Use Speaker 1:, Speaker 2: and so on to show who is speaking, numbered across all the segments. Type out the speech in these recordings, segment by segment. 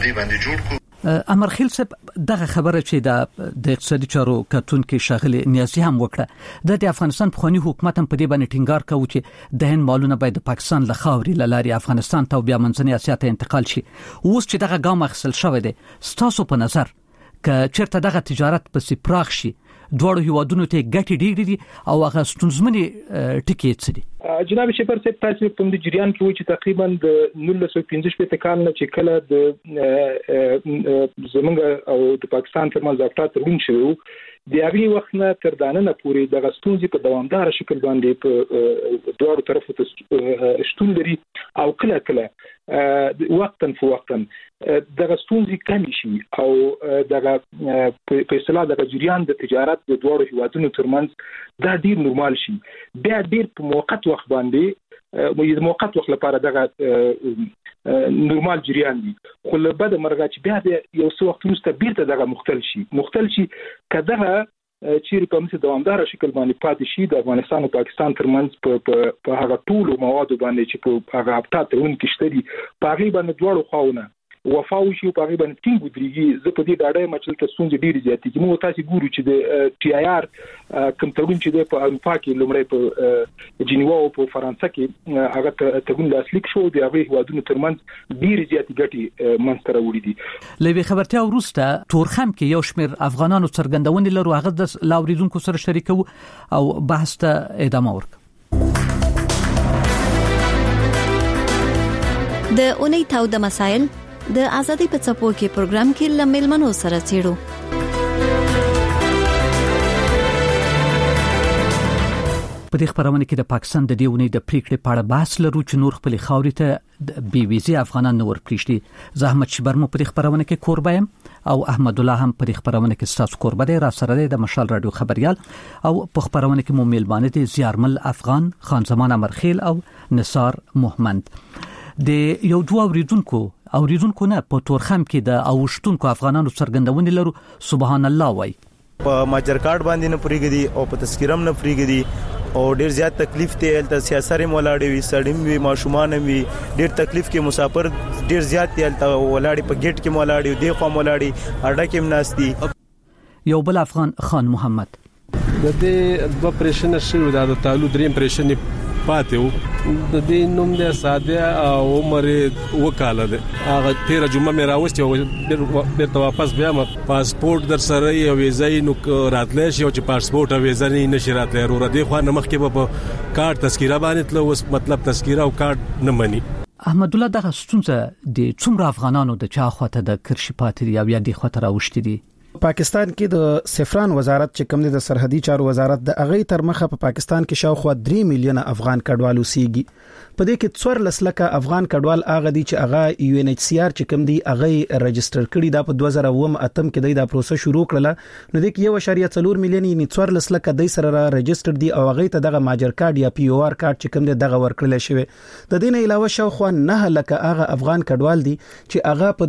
Speaker 1: په دې باندې جوړ کو.
Speaker 2: امرخیل صاحب دغه خبره چې د اقتصادي چارو کارتونکو شاغلي نیازي هم وکړه د افغانستان پخوانی حکومت هم په دې باندې ټینګار کوي چې د هند مالونه باید د پاکستان له خاورې لاري افغانستان ته بیا منځنۍ اسیا ته انتقال شي. اوس چې دغه ګام اخیستل شوی دی ستاسو په نظر ک چیرته دغه تجارت په پراخ شي دوړو هیوادونو ته ګټي ډېری دي او هغه ستونزمنې ټکی څه دي؟
Speaker 3: جناب شپر صاحب تاسو په دې جریان کې وایي چې تقریبا د 1915 کال نه چې کله د زمونږ او د پاکستان ترمنځ افراط روان شو د هغه وخت نه تر دانه پورې د غستونځي په دوامدار شکل باندې په دوه طرفو ته شتون لري او کله وقتا فوقتا د غستونځي کم شي او د په اصطلاح د جریان د تجارت د دوه هیوادونو ترمنځ دا ډیر نورمال شي بیا ډیر په موقت وخت باندې د موقت وخت لپاره دغه نورمال جریان دي خو له بده مرغه چې بیا یو څو وخت وروسته بیرته دغه مختل شي کله چې په مسه دوامدار شکل باندې پاتې شي د افغانستان او پاکستان ترمنځ په هغه ټول موادو باندې چې په هغه اپټات ون کې شته دي په هغه باندې دوړو خاونه وفاو شي په هغه باندې ټینګ ودرېږي زه په دې ډاډه یم چې تاسو څنګه ډیر زیاتې کې مو تاسو ګورو چې د ټي آی آر کوم تړون چې په اروپا کې لومړی په جنیوا او په فرانسه کې هغه تړون لاسلیک شو د هغه هیوادونو ترمنځ ډیر زیاتې ګټې منځته راوړي دي.
Speaker 2: لوي خبرتیا وروسته تورخم کې یو شمېر افغانانو څرګندونې لرو هغه د لاوریدونکو سره شریکو او بحث ته ادامه ورکړو.
Speaker 4: د اونۍ تاو د مسائل د ازادي په څپو کې پروګرام کې لمل منو سره چیرو
Speaker 2: په دې خبرونه کې د پاکستان د دیونې د پریکړې په اړه بحث لرو چې نور خپل خاورې ته بي ویزه افغانان نور پریشتي زحمت شبرمو په دې خبرونه کې قربایم او احمد الله هم په دې خبرونه کې ستاسو قربا دی را سره د مشال رادیو خبريال او په خبرونه کې مو میلمانه دي زیارمل افغان خان زمان امرخیل او نثار محمد د یو دوه اوریدونکو نه په تورخم کې د اوشتونکو افغانانو څرګندونې لرو سبحان الله وای
Speaker 5: په ماجر کارت باندې نه پریږدي او په تذکرم نه پریږدي او ډیر زیات تکلیف ته الته سیاسره مولاړي وي سړیم وي ماشومان وي ډیر تکلیف کې مسافر ډیر زیات ته الته ولاړي په گیټ کې مولاړي دی خو مولاړي اډه کې مناستي.
Speaker 2: یو بل افغان خان محمد
Speaker 6: د دې د پریشن شوی د تعالو دریم پریشن پاتې د دې نوم د ساده او عمر وکاله ده هغه 13 جمعه مې راوستي او بیرته واپس بیا پاسپورت در سره یو ویزه نو راتلې شي او چې پاسپورت او ویزه نه نشي راتلې ورو دي خو نه مخکې په کارت تذکره باندې تل اوس مطلب تذکره او کارت نه مني.
Speaker 2: احمد الله دغه ستونزه د څومره افغانانو د چا خواته د کرشي پاتې یا بیا د خطر اوشتي دي؟
Speaker 7: پاکستان کې د سفران وزارت چې کوم د سرحدي چارو وزارت د اغه تر مخه په پاکستان کې شاوخوا 3 میلیونه افغان کډوال اوسېږي. په دې کې 14 لکه افغان کډوال اغه دي چې اغه یو ان ایچ سی آر چې کوم دي اغه ريجستره کړي دا په 2008 کې دا پروسه شروع کړله نو د 1.4 میلیون یعنی 14 لکه د سره ريجستره دي او اغه ته دغه ماجر کارت یا پی او آر کارت چې کوم دي دغه ورکړل شوی. د دې نه علاوه شاوخوا 9 لکه اغه افغان کډوال دي چې اغه په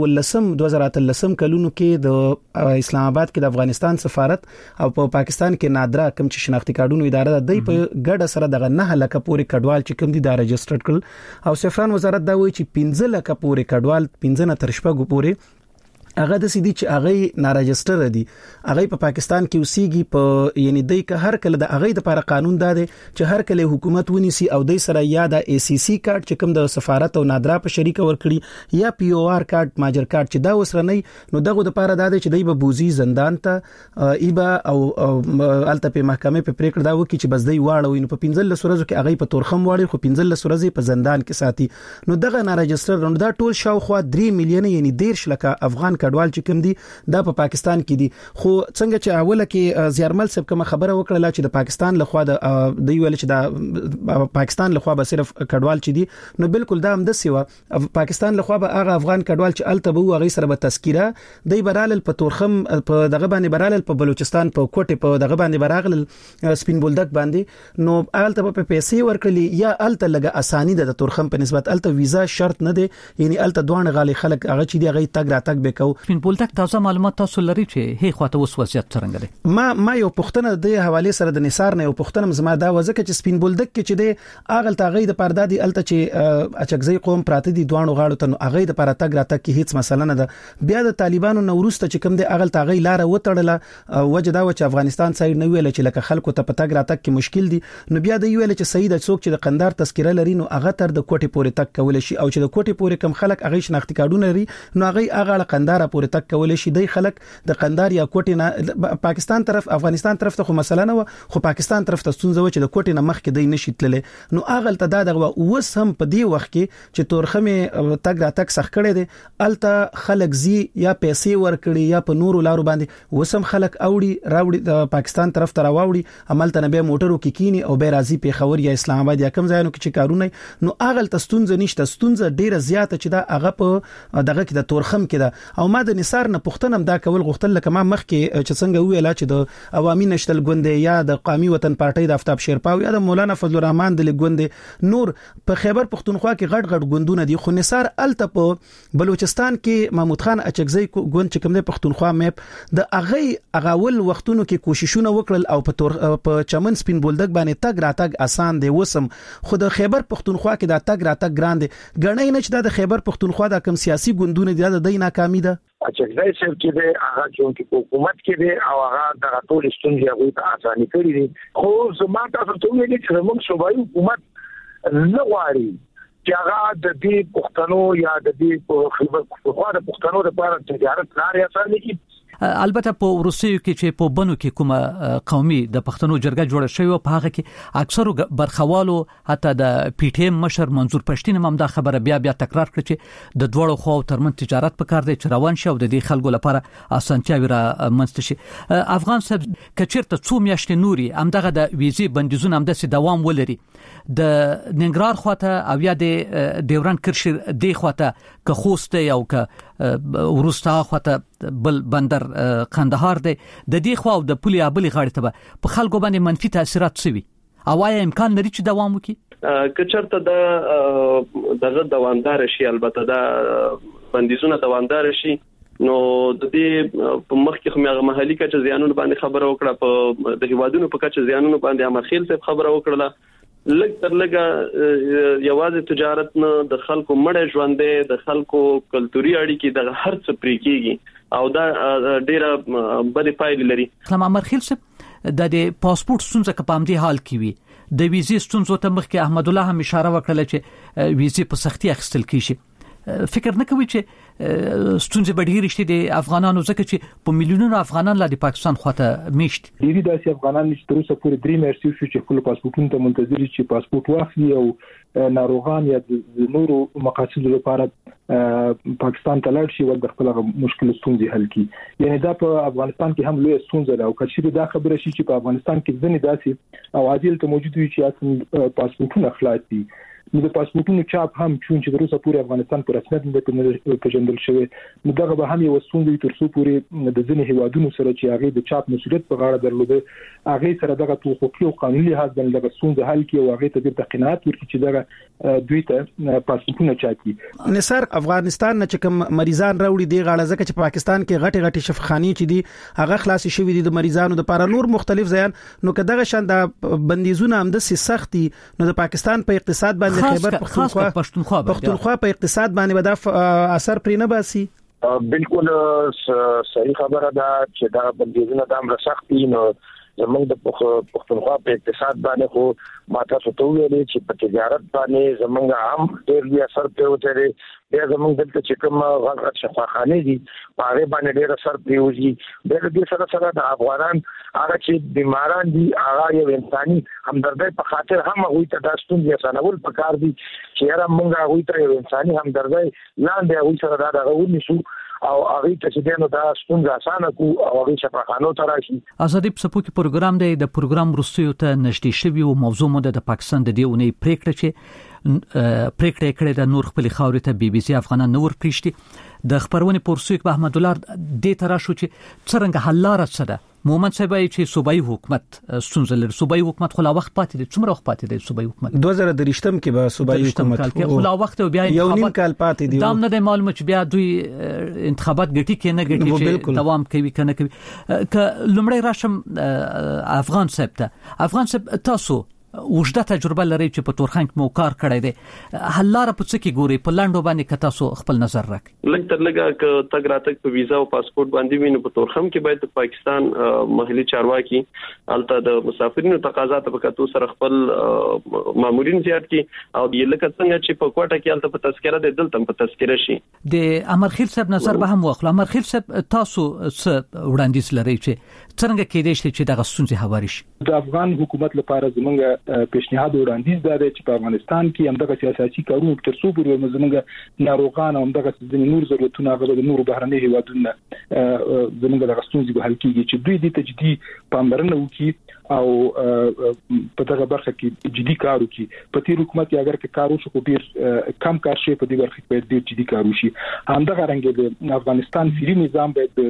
Speaker 7: 2013 کلونو کې د اسلام آباد کې د افغانستان سفارت او په پاکستان کې نادرا کوم چې شناختی کارتونو اداره د په ګډه سره دغه 9 لکه پورې کډوال چې کوم دي دا ريجستره کړل او سفران وزارت دا وایي چې 15 لکه پورې کډوال 15 نه تر شپږو پورې هغه د سیدی چې هغه ناراجستر دي هغه په پاکستان کې اوسېږي په یعنی دای که هر کله د هغه د لپاره قانون داده چې هر کله حکومت ونیسي او دای سره یا د ای سی سی کارت چې کوم د سفارت او نادرا په شریک ورکړي یا پی او آر کارت ماجر کارت چې دا وسره نه نو دغه د لپاره داده چې دای به بوزي زندان ته ایبا او الته په محکمه په پریکړه دا وکړي چې بس دای واړو نو په 15 ورځو کې هغه په تورخم واړي خو 15 ورځې په زندان کې ساتي نو دغه ناراجستر نو دا ټول شاوخوا 3 میلیون یعنی 13 لکه افغان کډوال چې کوم دي دا په پاکستان کې دي خو څنګه چې اوله کې زیارمل صاحب کوم خبره وکړه چې د پاکستان لخوا د ویل چې د پاکستان لخوا به صرف کډوال چې دي نو بالکل دا هم د سیوا پاکستان لخوا به هغه افغان کډوال چې الته به هغه سره به تذکره دی برال په تورخم په دغه باندې برال په بلوچستان په کوټه په دغه باندې براغل سپین بولدک باندې نو الته په پیسې ورکړي یا الته لګه اساني د تورخم په نسبت الته ویزا شرط نه دی یعنی الته دوه غالي خلک هغه چې دی هغه تګ راتګ وکاو
Speaker 2: سپین بولدک تازه معلومات تاسو لري چې هي خواته اوس وضعیت څنګه دی؟
Speaker 7: ما یو پښتنه د حواله سره د نثار نه یو پښتنه زما دا وځکه چې سپین بولدک کې چې د اغل تاغې د پردادي الته چې اچکزي قوم پراته دي دوانو غاړو ته اغې د پرته غراته کې هیڅ مسله نه ده. بیا د طالبانو نورسته چې کوم د اغل تاغې لار وټړله وجدا و چې افغانستان سایډ نه ویل چې لکه خلکو ته پته غراته کې مشکل دي، نو بیا د ویل چې سید څوک چې د قندار تذکره لري نو هغه تر د کوټې پورې تک کول شي، او چې د کوټې پورې کم خلک هغه شناختی کارډونه لري نو هغه اغه قندار پورې تک کول شي. د خلک د قندار یا کوټې نه پاکستان طرف افغانستان طرف ته خو مسله نه و، خو پاکستان طرف ته ستونزه و چې د کوټې نه مخ کې دی نشي تللی. نو اغل ته دا دغه اوس هم په دی وخت کې چې تورخمه تک را تک سخ کړي دي الته خلک زی یا پیسې ور کړي یا په نورو لارو باندې وسم خلک اوړي راوړي د پاکستان طرف ته راوړي عمل ته به موټرو کې کینی او به راځي په خبر یا اسلام آباد یا کوم ځایونو کې چې کارونه نو اغل ته ستونزه نشته، ستونزه ډیره زیاته چې دا هغه په دغه کې د تورخم کې ده. او ما د نثار نه پښتنم دا کول غوښتل لکه ما مخ کې چې څنګه ویلا چې د عوامي نشتل ګوند یا د قومي وطن پارټي د آفتاب شیرپاو یا د مولانا فضل الرحمن د ګوند نور په خیبر پښتونخوا کې غټ غټ ګوندونه دي، خو نثار الته په بلوچستان کې محمود خان اچکزي ګوند چې کوم د پښتونخوا میپ د اغاول وختونو کې کوششونه وکړل او په چمن سپین بولدک باندې تګ راتګ آسان دی وسم، خو د خیبر پښتونخوا کې دا تګ راتګ ګران دی. غنۍ نه چې د خیبر پښتونخوا د کوم سیاسي ګوندونه دي د ناکامي ده
Speaker 1: اچکزای صاحب چې د هغه چې حکومت کې دی او هغه د ټول ستونزې هغه ته اساني کړې دي. خو زما تاسو ته ویل چې موږ صوبایي حکومت نه غواړي چې هغه د دې پښتنو یا د دې خبر د پښتنو لپاره تجارت لارې اسانه کړي.
Speaker 2: البته په روسیو کې چې په بنو کې کومه قومي د پښتنو جرګه جوړه شوی په هغه کې اکثرو برخوالو حتی د پی ټی ایم مشر منظور پښتين هم دا خبره بیا تکرار کړ چې د دوړو خو ترمن تجارت په کار دی چې روان شي او د دې خلکو لپاره اسانتیاوي را منځته شي. افغان صاحب کچیرته څو میاشتې نوري همدغه د ویزې بندیزونه هم د دوام ولري د ننګرهار خواته او یا د ډیورند کرښې دی خواته که خوست او که ورستا خواته بل بندر قندهار دی د دې خوا او د پولي ابلي غاړه ته په خلکو باندې منفي تاثیرات سوي او آیا امکان لري چې دوام وکړي؟
Speaker 8: کچرته د دوامدار شي البته د بندیزونه دوامدار شي نو د دې په مخ کې خو محلي کچ زیانونو باندې خبره وکړه، په د هیوادونو په کچ زیانونو باندې امرخیل څخه خبره وکړه. لږ تر لږه یوازې تجارت نه د خلکو مړ ژوندې د خلکو کلتوري اړیکې د هر څه پرې کېږي او دا ډیره بده پایلې لري.
Speaker 2: خلم امرخیل صاحب د پاسپورت ستونزه په پامدې حال کې وي د ویزې ستونزو ته مخ کې احمد الله هم اشاره وکړه چې ویزې په سختي اخیستل کیږي. فکر نه کوي چې ستونزې به ډېرې شي د افغانانو ځکه چې په میلیونونو افغانان لا د پاکستان خواته میشت
Speaker 3: دي داسې افغانان چې تر اوسه پورې 3 میاشتې شو چې خپل پاسپورتونه ته منتظر دي چې پاسپورت واخلي او ناروغان یا د نورو مقاصدو لپاره پاکستان ته لاړ شي او د خپل مشکل ستونزې حل کړي. یعنی دا په افغانستان کې هم لوی ستونزه ده او کله دا خبره شي چې په افغانستان کې ځنې داسې او عادل ته موجود وي چې اصل پاسپورتونه خلاص دي نو د پاسپورتونو چاپ هم چې تر اوسه پورې افغانستان پر رسمیت نه پیژندل شوی نو دغه به هم یو ستونزه تر څو پورې د ځینې هیوادونو سره چې هغه د چاپ مسؤلیت په غاړه درلوده هغه سره دغه حقوقي او قانوني لحاظ باندې دغه ستونزه حل کړي او هغه ته د قناعت ورکړي چې دغه دوی ته پاسپورتونه چاپي.
Speaker 7: نثار افغانستان نه چې کوم مریضان راوړي دی غاړه ځکه چې پاکستان کې غټي شفاخاني چې دي هغه خلاص شوی دي د مریضانو لپاره نور مختلف ځایان نو کداغه شان د بندیزونه هم د سختي نو د پاکستان په اقتصاد باندې خیبر پښتونخوا په اقتصاد باندې ودا اثر پرې نه باسي.
Speaker 1: بالکل صحیح خبره ده چې دا بندیزونه د امر سختي نو زموږ د پښتونخوا په اقتصاد باندې خو ماته څه ویلې چې په تجارت باندې زموږ عام ډېر لوی اثر پروتري بیا زموږ دلته چې کوم غلط شفاخانه دي په هغه باندې ډېر اثر پروزي. د دې سره د افغانان هغه چې بیماران دي هغه یو انساني همدردۍ په خاطر هم هغه ته د ستونزې اسانول پکار دي چې هر موږ هغه ته یو انساني همدردۍ لاندې هغه سره دا غوړنی شو او هغه ته چې دنه دا ستونزه اسانه کو او هغه شفاخانو ته راشي.
Speaker 2: ازادي په سپوږی پروګرام دی د پروګرام روسیو ته نږدې شوی او موضوع مو د پاکستان د دیونی پریکړه چې پریکړه کړې د نور خپل خاورې ته بي بي سي افغانان نور پریشتي د خبرونه پورسوک په احمد الله د ترا شو چې څنګه حل لار څه ده مومن صاحب چې صوبایي حکومت ستونزه لري. صوبایي حکومت خو لا وخت پاتې دی. څومره وخت پاتې دی صوبایي حکومت؟
Speaker 7: 2023 کې به صوبایي حکومت
Speaker 2: خو لا وخت بیا
Speaker 7: یو نیم کال پاتې دی.
Speaker 2: دا نه د معلومه چې بیا دوی انتخابات ګټي کې نه ګټي چې دوام کوي کنه کوي. ک لمړی راشم افغان صاحب ته. افغان صاحب تاسو وجده تجربه لري چې په تورخم کې مو کار کړی دی. حل لار په څه کې ګوري؟ په لاندو باندې که تاسو خپل نظر راکړئ.
Speaker 8: لږ تر لږه ک تګ راتګ په ویزا او پاسپورت باندې ویني په تورخم کې باید د پاکستان محلي چارواکي الته د مسافرینو تقاضا ته وکړو سره خپل مامورین زیات کی او لکه څنګه چې په کوټه کې الته په تذکره د دلته په تذکره شي. د
Speaker 2: امرخیل صاحب نظر به هم واخلو. امرخیل صاحب تاسو څه وړاندیز لري چې څنګه کېدای شي چې د غستونځي هواري شي؟
Speaker 3: د افغان حکومت لپاره زمونږ پیشنهاد وړاندیز دی چې په افغانستان کې همدغه سیاسي کارونه تر څو پورې زمونږ ناروغان او همدغه ځینې نور ضرورتونه غوړي د نور بهرني هیوادونو زمونږ د غستونځي به حل کیږي چې دوی د تجدید پاملرنه وکړي او په دغه برخه کې جدي کار وکړي. په تیر حکومت یې اگر کې کار وشو خو ډیر کم کار شي، په دې برخه کې ډیر جدي کار وشي. همدغه رنګ د افغانستان فری نظام باید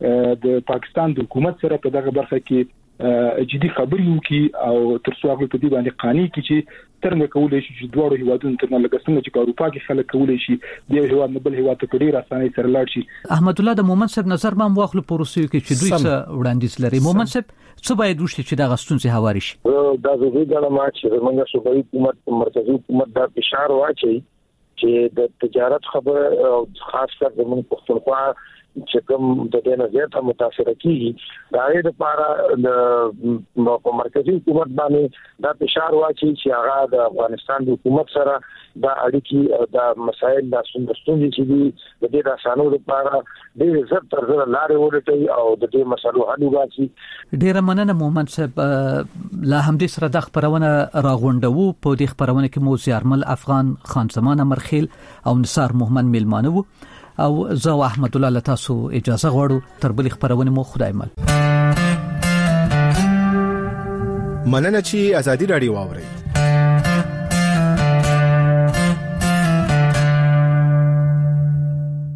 Speaker 3: د پاکستان د حکومت سره په دغه برخه کې جدي خبرې وکړي او تر څو هغه په دې باندې قانوني کې چې څنګه کولای شي چې دوه هیوادونو ترمنځ لکه څنګه چې اروپا کې خلک کولای شي د یو هیواد نه بل هیواد ته ډیر اسانه سره لاړ شي.
Speaker 2: احمد الله د مومن صاحب نظر ما واخلو پروسې کې چې دوی څه وړاندیز لري. مومن صاحب څه باید وشي چې د غستونځي هواري شي؟
Speaker 1: دا زه د ما چې موږ صوبایي حکومت مرکزی حکومت دا فشار واچي چې د تجارت خبره او خاص کر د موږ پښتونخوا چې کوم د دې نه زیاته متاثر کیږي دا د لپاره د مرکزی حکومت باندې دا فشار واچي چې هغه د افغانستان د حکومت سره دا اړیکې د مسایل د ستونزې چې دي د دې د اسانو لپاره ډېر زر تر زر لارې ولټي او د دې مسلو حل وکړي.
Speaker 2: ډېر مننه مومن صاحب. لا همدې سره د خبرونه راغونډو. په دې خبرونه کې مو زیارمل افغان خان زمان امرخیل او نثار محمد میلمانه وو او زه احمد الله تاسو اجازه غواړو تر بل خبرونه مو خدای مل.
Speaker 9: مننه چې ازادي رادیو واوري